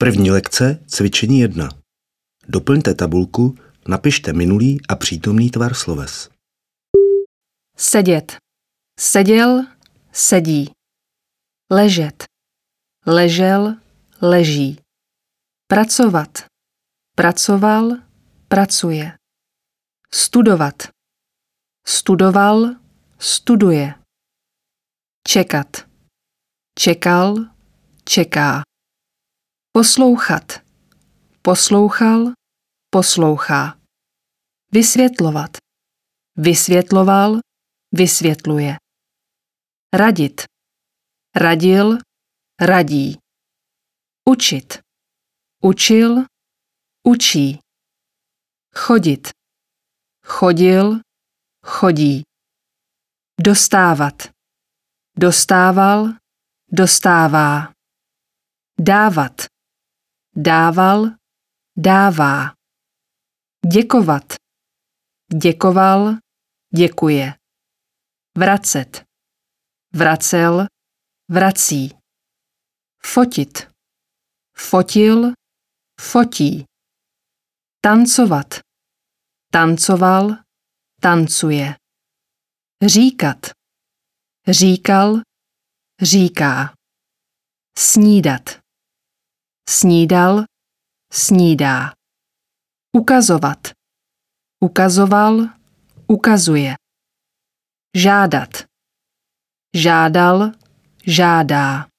První lekce, cvičení 1. Doplňte tabulku, napište minulý a přítomný tvar sloves. Sedět. Seděl, sedí. Ležet. Ležel, leží. Pracovat. Pracoval, pracuje. Studovat. Studoval, studuje. Čekat. Čekal, čeká. Poslouchat. Poslouchal, poslouchá. Vysvětlovat. Vysvětloval, vysvětluje. Radit. Radil, radí. Učit. Učil, učí. Chodit. Chodil, chodí. Dostávat. Dostával, dostává. Dávat. Dával, dává. Děkovat. Děkoval, děkuje. Vracet. Vracel, vrací. Fotit. Fotil, fotí. Tancovat. Tancoval, tancuje. Říkat. Říkal, říká. Snídat. Snídal, snídá. Ukazovat. Ukazoval, ukazuje. Žádat. Žádal, žádá.